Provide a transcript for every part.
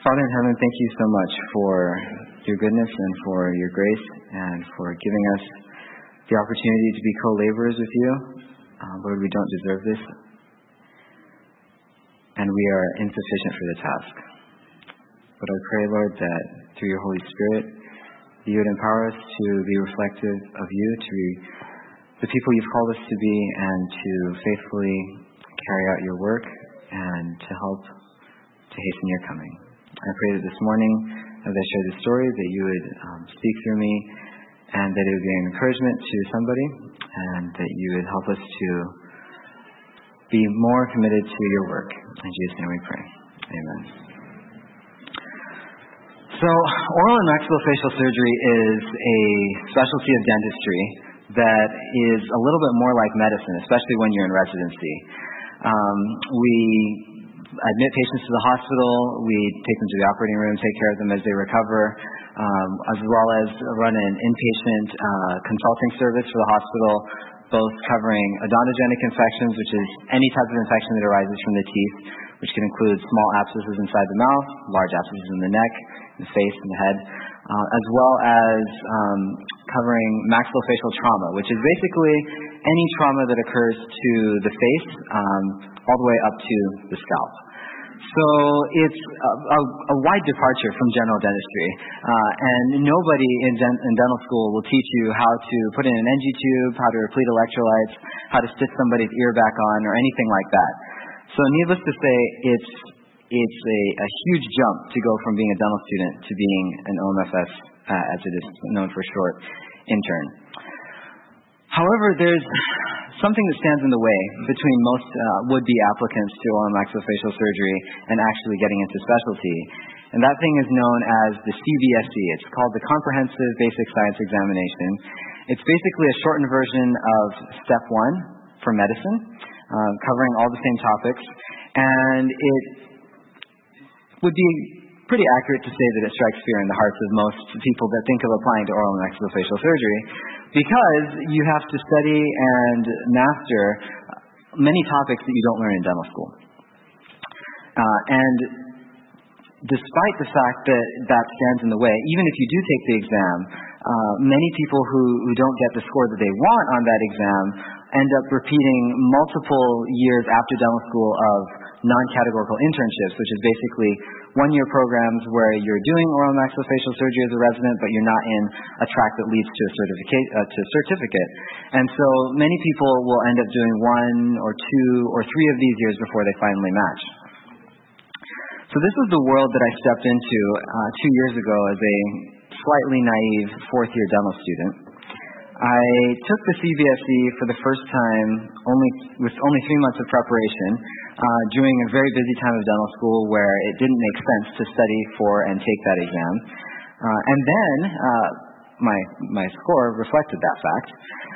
Father in heaven, thank you so much for your goodness and for your grace and for giving us the opportunity to be co-laborers with you. Lord, we don't deserve this, and we are insufficient for the task. But I pray, Lord, that through your Holy Spirit, you would empower us to be reflective of you, to be the people you've called us to be, and to faithfully carry out your work and to help to hasten your coming. I pray that this morning, as I share this story, that you would speak through me and that it would be an encouragement to somebody and that you would help us to be more committed to your work. In Jesus' name we pray. Amen. So, oral and maxillofacial surgery is a specialty of dentistry that is a little bit more like medicine, especially when you're in residency. We admit patients to the hospital, we take them to the operating room, take care of them as they recover, as well as run an inpatient consulting service for the hospital, both covering odontogenic infections, which is any type of infection that arises from the teeth, which can include small abscesses inside the mouth, large abscesses in the neck, the face, and the head, as well as covering maxillofacial trauma, which is basically any trauma that occurs to the face all the way up to the scalp. So it's a wide departure from general dentistry, and nobody in dental school will teach you how to put in an NG tube, how to replete electrolytes, how to stitch somebody's ear back on, or anything like that. So needless to say, it's a huge jump to go from being a dental student to being an OMFS, as it is known for short, intern. However, there's something that stands in the way between most would-be applicants to oral and maxillofacial surgery and actually getting into specialty. And that thing is known as the CBSE. It's called the Comprehensive Basic Science Examination. It's basically a shortened version of Step 1 for medicine, covering all the same topics. And it would be pretty accurate to say that it strikes fear in the hearts of most people that think of applying to oral and maxillofacial surgery, because you have to study and master many topics that you don't learn in dental school. And despite the fact that that stands in the way, even if you do take the exam, many people who don't get the score that they want on that exam end up repeating multiple years after dental school of non-categorical internships, which is basically one-year programs where you're doing oral and maxillofacial surgery as a resident, but you're not in a track that leads to a certificate. And so many people will end up doing 1 or 2 or 3 of these years before they finally match. So this is the world that I stepped into 2 years ago as a slightly naive fourth-year dental student. I took the CBSE for the first time with only 3 months of preparation during a very busy time of dental school where it didn't make sense to study for and take that exam. And then my score reflected that fact.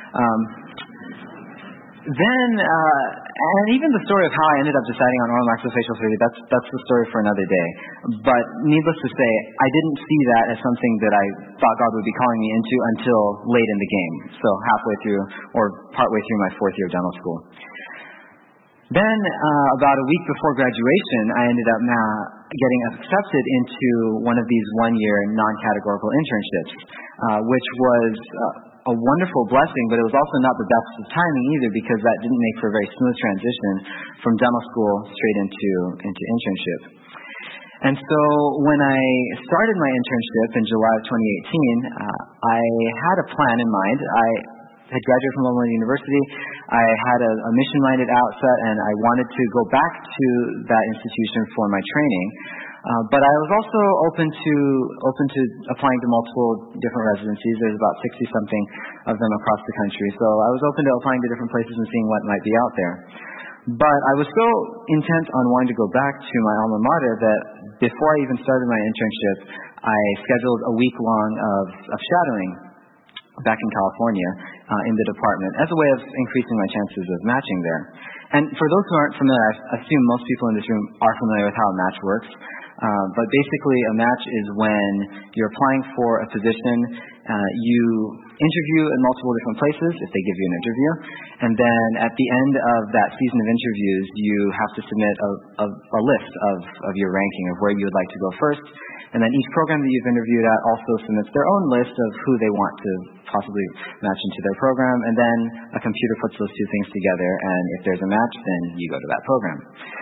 And even the story of how I ended up deciding on oral maxillofacial surgery, that's the story for another day. But needless to say, I didn't see that as something that I thought God would be calling me into until late in the game, so halfway through or partway through my 4th year of dental school. Then, about a week before graduation, I ended up getting accepted into one of these 1-year non-categorical internships, which was a wonderful blessing, but it was also not the best of timing either, because that didn't make for a very smooth transition from dental school straight into internship. And so when I started my internship in July of 2018, I had a plan in mind. I had graduated from Loma Linda University. I had a mission-minded outset, and I wanted to go back to that institution for my training. But I was also open to applying to multiple different residencies. There's about 60-something of them across the country. So I was open to applying to different places and seeing what might be out there. But I was so intent on wanting to go back to my alma mater that before I even started my internship, I scheduled a week-long of shadowing back in California in the department as a way of increasing my chances of matching there. And for those who aren't familiar, I assume most people in this room are familiar with how a match works. But basically, a match is when you're applying for a position, you interview in multiple different places if they give you an interview, and then at the end of that season of interviews, you have to submit a list of your ranking of where you would like to go first, and then each program that you've interviewed at also submits their own list of who they want to possibly match into their program, and then a computer puts those two things together, and if there's a match, then you go to that program.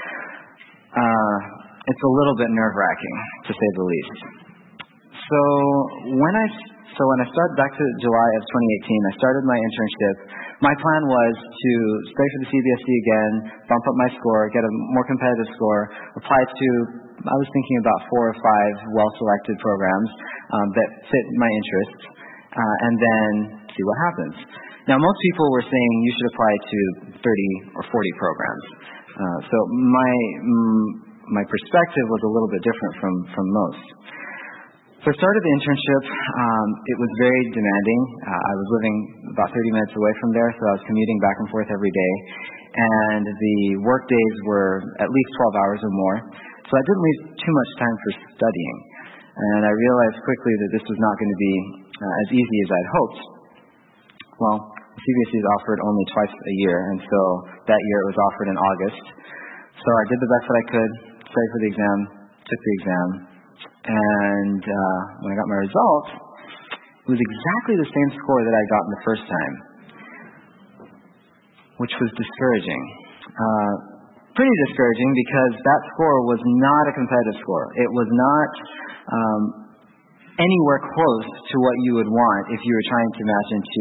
It's a little bit nerve-wracking, to say the least. So when I started back to July of 2018, I started my internship. My plan was to study for the CBSE again, bump up my score, get a more competitive score, apply to, I was thinking about 4 or 5 well-selected programs that fit my interests, and then see what happens. Now, most people were saying you should apply to 30 or 40 programs. So my perspective was a little bit different from most. So I started the internship. It was very demanding. I was living about 30 minutes away from there, so I was commuting back and forth every day. And the work days were at least 12 hours or more. So I didn't leave too much time for studying. And I realized quickly that this was not going to be as easy as I'd hoped. Well, CBSE is offered only twice a year, and so that year it was offered in August. So I did the best that I could, studied for the exam, took the exam, and when I got my results, it was exactly the same score that I got in the first time, which was discouraging. Pretty discouraging because that score was not a competitive score. It was not anywhere close to what you would want if you were trying to match into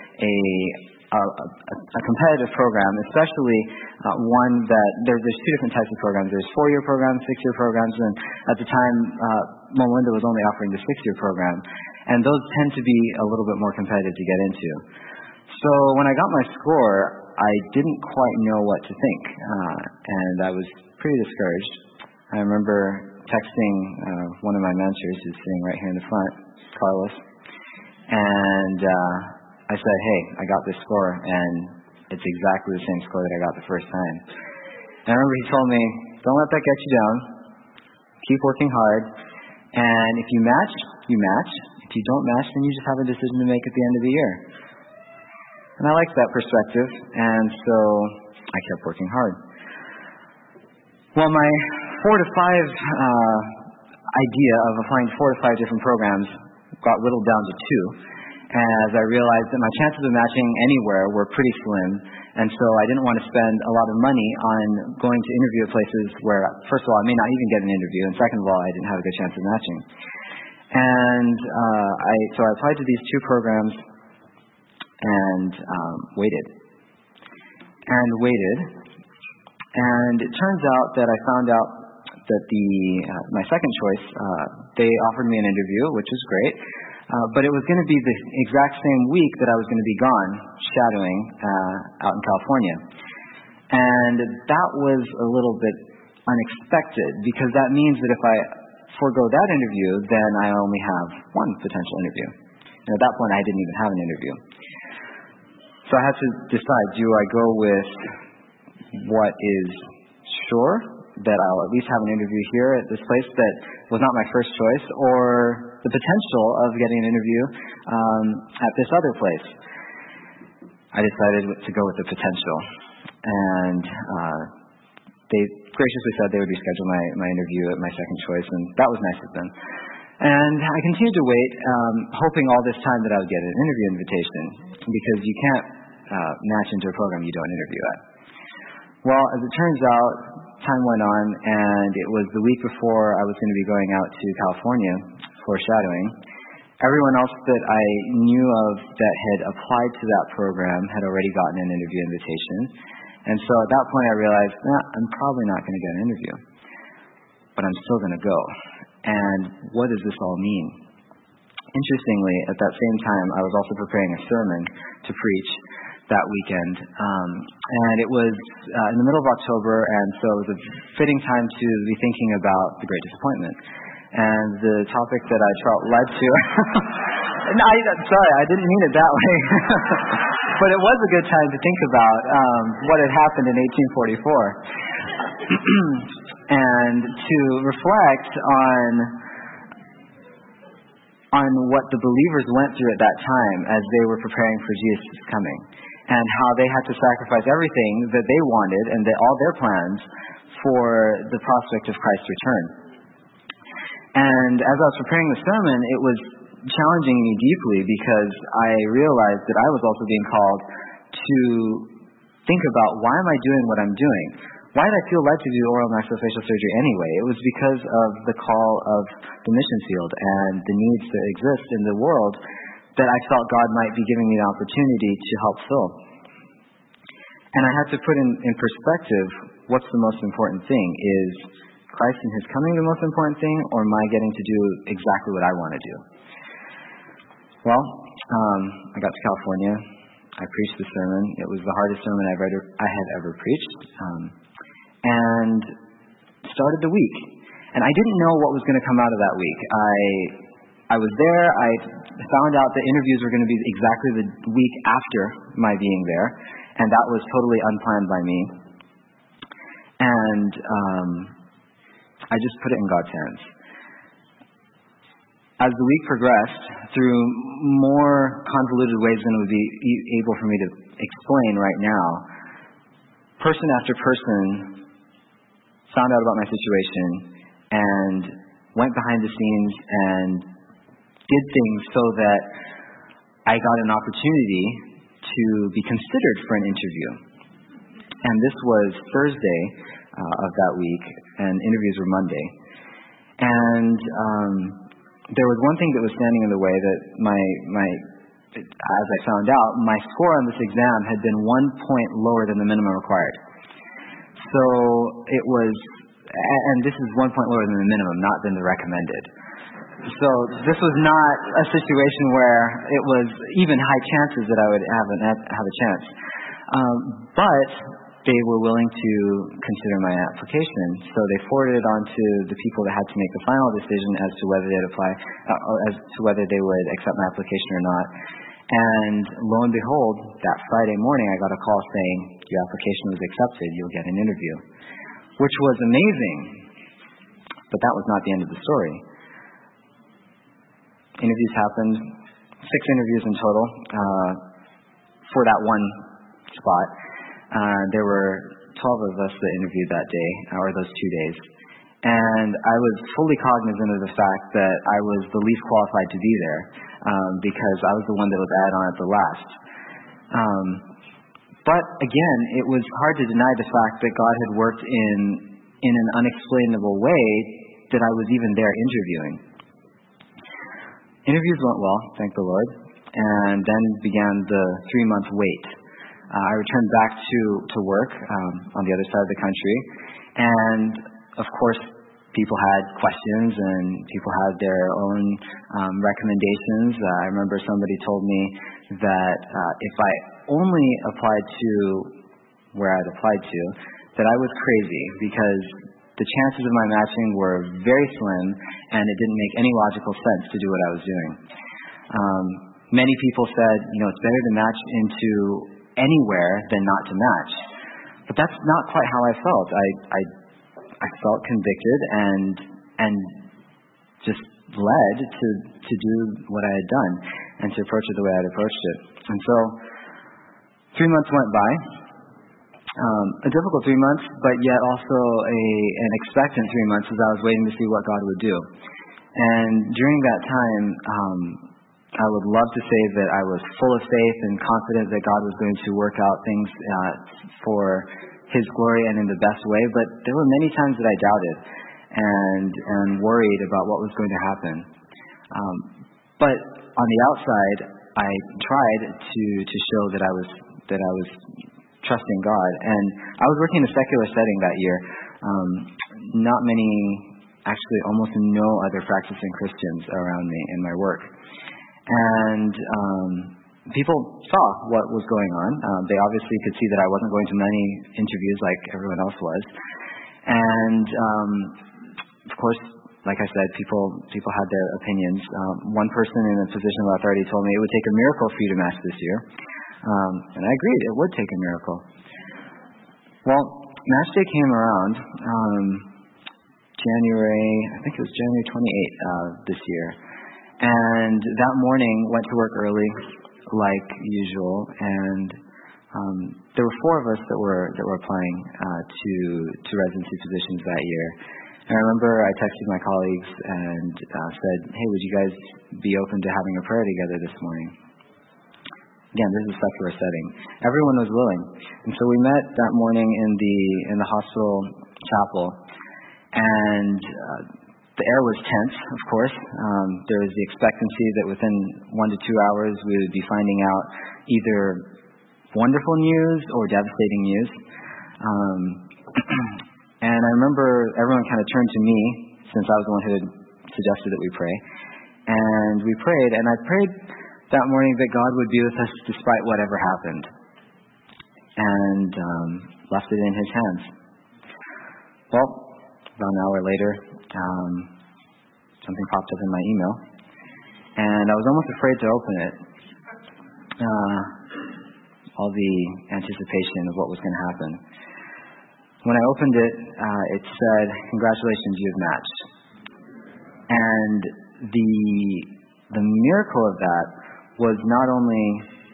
a competitive program, especially one that there's 2 different types of programs. There's 4-year programs, 6-year programs, and at the time, Loma Linda was only offering the 6-year program, and those tend to be a little bit more competitive to get into. So when I got my score, I didn't quite know what to think, and I was pretty discouraged. I remember texting one of my mentors who's sitting right here in the front, Carlos, and I said, hey, I got this score, and it's exactly the same score that I got the first time. And I remember he told me, don't let that get you down. Keep working hard. And if you match, you match. If you don't match, then you just have a decision to make at the end of the year. And I liked that perspective, and so I kept working hard. Well, my 4 to 5 idea of applying to 4 to 5 different programs got whittled down to 2. As I realized that my chances of matching anywhere were pretty slim, and so I didn't want to spend a lot of money on going to interview at places where, first of all, I may not even get an interview, and second of all, I didn't have a good chance of matching. And so I applied to these 2 programs and waited. And it turns out that I found out that my second choice, they offered me an interview, which was great. But it was going to be the exact same week that I was going to be gone shadowing out in California. And that was a little bit unexpected because that means that if I forego that interview, then I only have one potential interview. And at that point, I didn't even have an interview. So I had to decide, do I go with what is sure, that I'll at least have an interview here at this place that was not my first choice, or the potential of getting an interview at this other place. I decided to go with the potential, and they graciously said they would reschedule my interview at my second choice, and that was nice of them. And I continued to wait, hoping all this time that I would get an interview invitation, because you can't match into a program you don't interview at. Well, as it turns out, time went on, and it was the week before I was going to be going out to California for shadowing. Everyone else that I knew of that had applied to that program had already gotten an interview invitation. And so at that point I realized, I'm probably not going to get an interview, but I'm still going to go. And what does this all mean? Interestingly, at that same time, I was also preparing a sermon to preach that weekend. And it was in the middle of October, and so it was a fitting time to be thinking about the Great Disappointment. And the topic that I felt led to... No, sorry, I didn't mean it that way. But it was a good time to think about what had happened in 1844. and to reflect on what the believers went through at that time as they were preparing for Jesus' coming, and how they had to sacrifice everything that they wanted and all their plans for the prospect of Christ's return. And as I was preparing the sermon, it was challenging me deeply because I realized that I was also being called to think about, why am I doing what I'm doing? Why did I feel led to do oral maxillofacial surgery anyway? It was because of the call of the mission field and the needs that exist in the world that I felt God might be giving me the opportunity to help fill. And I had to put in perspective, what's the most important thing? Is Christ and His coming the most important thing, or am I getting to do exactly what I want to do? Well, I got to California. I preached the sermon. It was the hardest sermon I had ever preached. And started the week. And I didn't know what was going to come out of that week. I was there. I found out the interviews were going to be exactly the week after my being there. And that was totally unplanned by me. And I just put it in God's hands. As the week progressed, through more convoluted ways than it would be able for me to explain right now, person after person found out about my situation and went behind the scenes and did things so that I got an opportunity to be considered for an interview. And this was Thursday of that week, and interviews were Monday. And there was one thing that was standing in the way, that as I found out, my score on this exam had been 1 point lower than the minimum required. So it was, and this is 1 point lower than the minimum, not than the recommended. So this was not a situation where it was even high chances that I would have a chance. But they were willing to consider my application, so they forwarded it on to the people that had to make the final decision as to whether they'd apply, as to whether they would accept my application or not. And lo and behold, that Friday morning, I got a call saying, your application was accepted, you'll get an interview, which was amazing. But that was not the end of the story. Interviews happened, 6 interviews in total for that one spot. There were 12 of us that interviewed that day, or those 2 days. And I was fully cognizant of the fact that I was the least qualified to be there, because I was the one that was added on at the last. But again, it was hard to deny the fact that God had worked in an unexplainable way that I was even there interviewing. Interviews went well, thank the Lord, and then began the 3-month wait. I returned back to work on the other side of the country, and of course, people had questions and people had their own recommendations. I remember somebody told me that if I only applied to where I'd applied to, that I was crazy because the chances of my matching were very slim, and it didn't make any logical sense to do what I was doing. Many people said, it's better to match into anywhere than not to match. But that's not quite how I felt. I felt convicted and just led to do what I had done and to approach it the way I'd approached it. And so 3 months went by. A difficult 3 months, but yet also an expectant 3 months as I was waiting to see what God would do. And during that time, I would love to say that I was full of faith and confident that God was going to work out things for His glory and in the best way, but there were many times that I doubted and worried about what was going to happen. But on the outside, I tried to show that I was trusting God, and I was working in a secular setting that year. Not many, actually almost no other practicing Christians around me in my work. And people saw what was going on. They obviously could see that I wasn't going to many interviews like everyone else was. And of course, like I said, people had their opinions. One person in a position of authority told me it would take a miracle for you to match this year. And I agreed, it would take a miracle. Well, match day came around, I think it was January 28th this year. And that morning, went to work early, like usual, and there were 4 of us that were applying to residency positions that year. And I remember I texted my colleagues and said, "Hey, would you guys be open to having a prayer together this morning?" Again, this is a secular setting. Everyone was willing, and so we met that morning in the hospital chapel, and the air was tense, of course. There was the expectancy that within 1 to 2 hours we would be finding out either wonderful news or devastating news. And I remember everyone kind of turned to me, since I was the one who had suggested that we pray. And we prayed, and I prayed that morning that God would be with us despite whatever happened. And left it in His hands. Well, about an hour later, something popped up in my email, and I was almost afraid to open it. All the anticipation of what was going to happen. When I opened it, it said, "Congratulations, you have matched." And the miracle of that was not only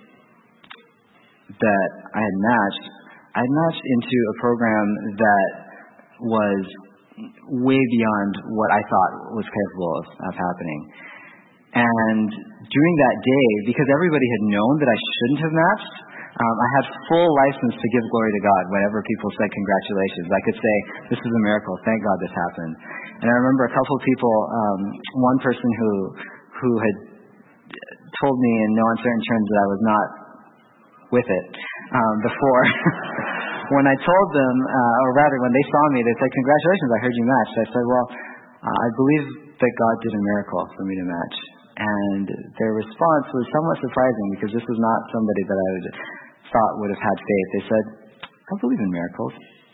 that I had matched into a program that was way beyond what I thought was capable of happening. And during that day, because everybody had known that I shouldn't have matched, I had full license to give glory to God whenever people said congratulations. I could say, "This is a miracle. Thank God this happened." And I remember a couple of people, one person who had told me in no uncertain terms that I was not with it before. When I told them, or rather when they saw me, they said, "Congratulations, I heard you matched." I said, "Well, I believe that God did a miracle for me to match." And their response was somewhat surprising, because this was not somebody that I thought would have had faith. They said, "I believe in miracles."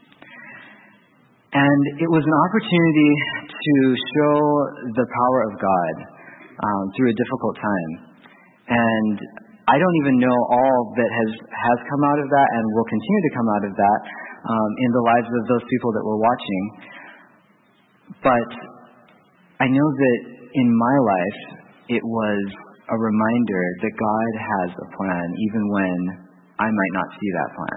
And it was an opportunity to show the power of God through a difficult time. And I don't even know all that has come out of that and will continue to come out of that in the lives of those people that were watching. But I know that in my life, it was a reminder that God has a plan, even when I might not see that plan.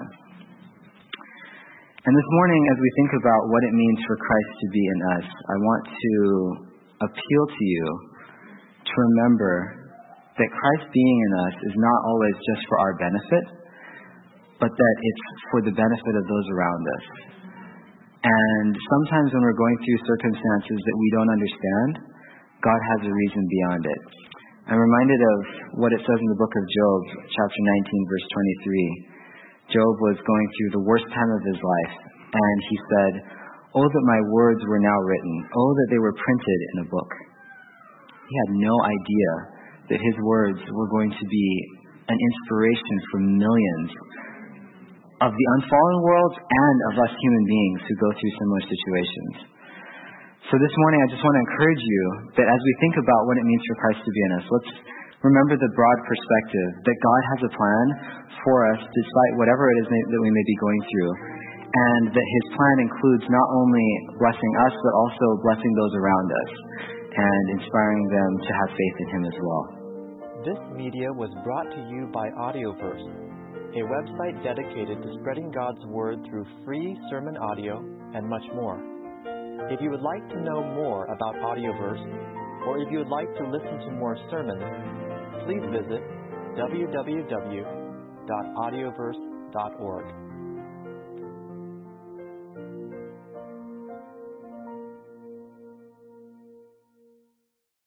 And this morning, as we think about what it means for Christ to be in us, I want to appeal to you to remember that Christ being in us is not always just for our benefit, but that it's for the benefit of those around us. And sometimes when we're going through circumstances that we don't understand, God has a reason beyond it. I'm reminded of what it says in the book of Job, chapter 19, verse 23. Job was going through the worst time of his life, and he said, "Oh, that my words were now written. Oh, that they were printed in a book." He had no idea that his words were going to be an inspiration for millions of the unfallen world and of us human beings who go through similar situations. So this morning, I just want to encourage you that as we think about what it means for Christ to be in us, let's remember the broad perspective that God has a plan for us despite whatever it is that we may be going through, and that His plan includes not only blessing us, but also blessing those around us and inspiring them to have faith in Him as well. This media was brought to you by Audioverse, a website dedicated to spreading God's Word through free sermon audio and much more. If you would like to know more about Audioverse, or if you would like to listen to more sermons, please visit www.audioverse.org.